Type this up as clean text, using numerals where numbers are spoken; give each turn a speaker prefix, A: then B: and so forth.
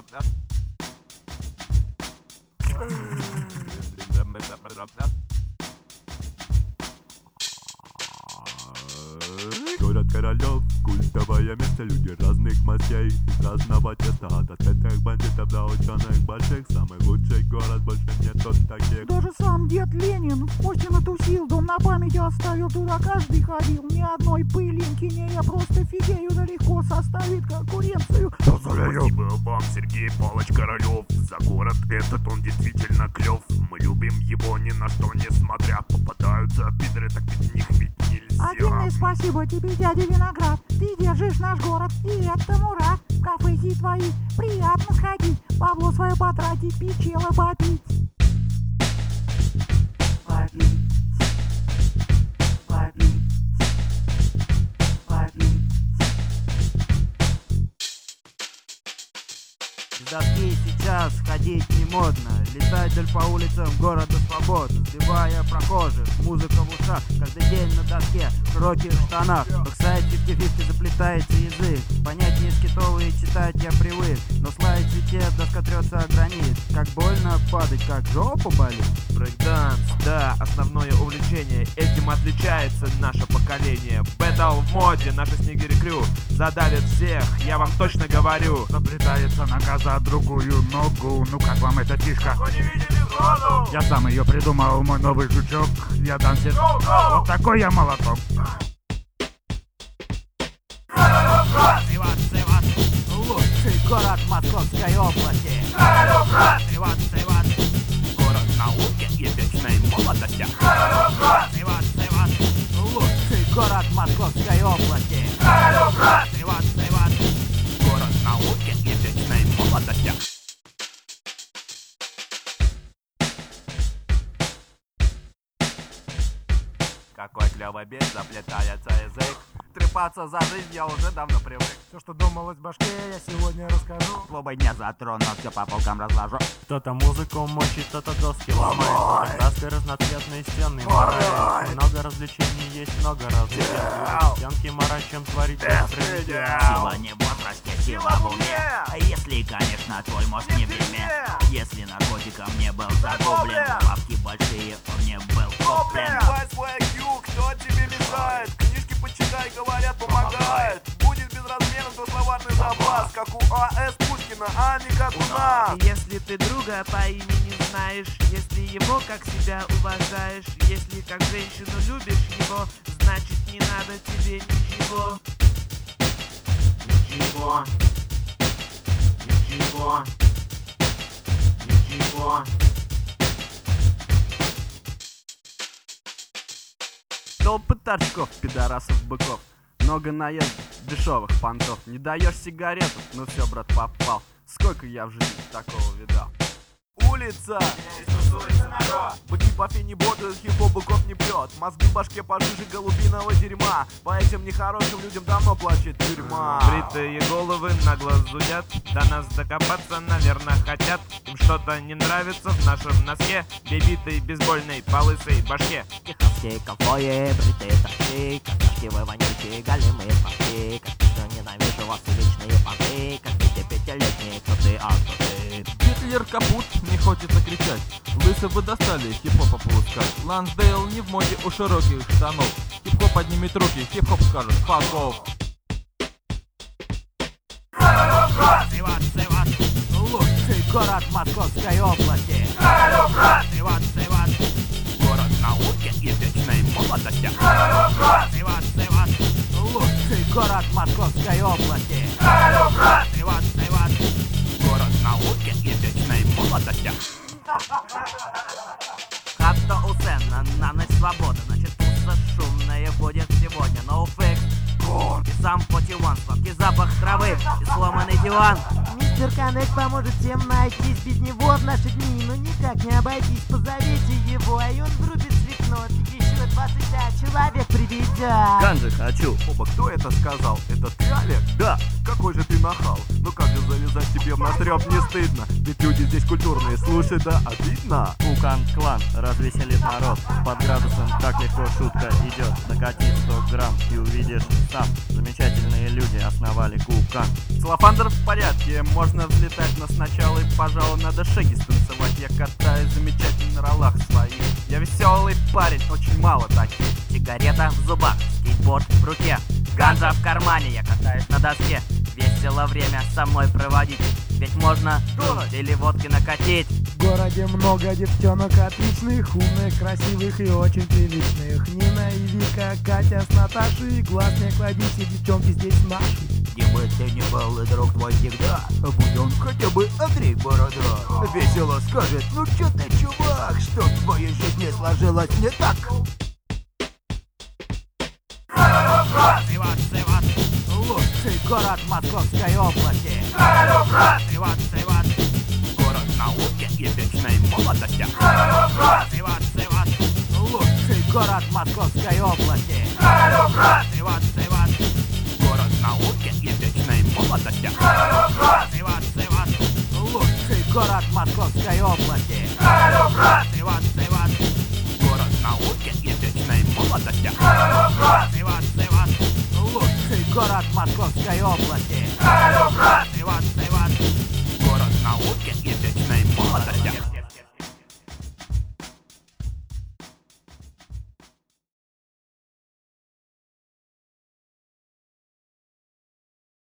A: Город королев, культовое место, люди разных мастей, из разного теста, от ответных бандитов до ученых больших. Самый лучший город, больше нет тут таких.
B: Даже сам дед Ленин в Кости натусил, дом на память оставил, туда каждый ходил. Ни одной пылинки не, я просто фигею, да легко составит конкуренцию.
A: Спасибо вам, Сергей Павлович Королев, за город этот он действительно клев. Мы любим его ни на что не смотря, попадаются пидоры, так без них ведь нельзя.
B: Отдельное спасибо тебе, дядя Виноград, ты держишь наш город, и этому рад. В кафехи твои приятно сходить, бабло свое потратить, печело попить. Попить, попить, попить.
C: С доски сейчас ходить не модно, летать вдоль по улицам города свободно, сбивая прохожих, музыка в ушах, каждый день на доске, в широких штанах. Бэксайд 50-50 заплетается язык, понятия скитовые читать я привык, но слайд цветет, доска трется о гранит, как больно падать, как жопа болит.
D: Брейкданс, да, основное увлечение, этим отличается наше поколение. Бэтл в моде, наши снегири крю задавят всех, я вам точно говорю.
A: Заплетается нога за другую ногу, ну как вам эта фишка?
D: Вы не видели сроду?
A: Я сам ее придумал, мой новый жучок, я дансер. Вот такой я молоток.
C: Иван, лучший город Московской области. Иван, город науки и вечной молодости. Иван, лучший город Московской области. Иван, город науки и вечной молодости.
D: Какой клёвый бит, заплетается язык. Трепаться за жизнь я уже давно привык.
E: Все, что думалось в башке, я сегодня расскажу.
C: Злобой не затрону, все по полкам разложу.
F: Кто-то музыку мочит, кто-то доски ломает. Краской разноцветные стены морает. Много развлечений, есть много развлечений. Стенки марачем творить беспредел.
C: Сила не в возрасте, сила в уме. А если, конечно, твой мозг не в уме. Если наркотиком не был загублен, бабки большие, он не был куплен.
D: Давай свой IQ, кто тебе мешает? Книжки почитай, говорят, помогает. Будет безразмерен твой словарный запас, как у А.С. Пушкина, а не как у нас. Если ты друга по имени знаешь, если его как себя уважаешь, если как женщину любишь его, значит не надо тебе ничего. Ничего. Ничего. Ничего. Толпы торчков, пидорасов, быков. Много наезд дешевых понтов. Не даешь сигарету, ну все, брат, попал. Сколько я в жизни такого видал. Улица! Здесь тусуется народ. Быки по фене ботают, хип-хоп быков не пьет. Мозги в башке пожиже голубиного дерьма. По этим нехорошим людям давно плачет тюрьма. Бритые головы нагло зудят. До нас докопаться, наверное, хотят. Им что-то не нравится в нашем носке. Бебитой, бейсбольной, по лысой башке.
C: Техасские ковбои, бритые торчки, какашки вы вонючие, голимые пашки. Как что ненавижу вас и личные понты, как эти пятилетние круты,
G: Гитлер капут, не хочется кричать. Лысо вы достали, хип-хопа полускать. Лансдейл не в моде у широких штанов. Хип-хоп поднимет руки, хип-хоп скажет fuck off.
C: Иван, лучший город Московской области. Иван, город науки и вечной молодости. Иван, лучший город Московской области. Иван, город науки и вечной молодости. Хата у Сена, на ночь свобода, значит пусто шумное будет сегодня. No fix, и сам 41, сладкий запах травы и сломанный диван.
B: Мистер Коннект поможет всем найтись, без него в наши дни, ну никак не обойтись. Позовите его, а он врубит свекно, еще
C: 125 человек приведя.
D: Ганжи хочу. Оба, кто это сказал? Это ты, Олег? Да. Какой же ты нахал. Ну как же залезать тебе в ноздрёб не стыдно? Ведь люди здесь культурные, слушай, да, обидно.
F: Кукан клан развеселит народ. Под градусом так легко шутка идет. Накати 100 грамм и увидишь сам. Замечательные люди основали Кукан.
D: Салафандр в порядке, можно взлетать, но сначала, пожалуй, надо шаги станцевать. Я катаюсь замечательно на роллах своих. Я веселый парень, очень мало таких.
C: Сигарета в зубах, скейтборд в руке, ганжа в кармане, я катаюсь на доске. Весело время со мной проводить, ведь можно дунуть или водки накатить.
E: В городе много девчонок отличных, умных, красивых и очень приличных. Нина и Вика, Катя с Наташей, глаз не кладите, девчонки здесь наши.
C: Где бы ты ни был, и друг твой всегда, будь он хотя бы Андрей Борода.
B: Весело скажет: ну чё ты, чувак, что в твоей жизни сложилось не так?
C: Лучший город Московской области.
A: Город науки и вечной молодости.
C: Лучший город Московской области.
A: Город науки и вечной молодости.
C: Лучший город Московской области.
A: Город науки и вечной молодости.
C: Лучший город Московской области.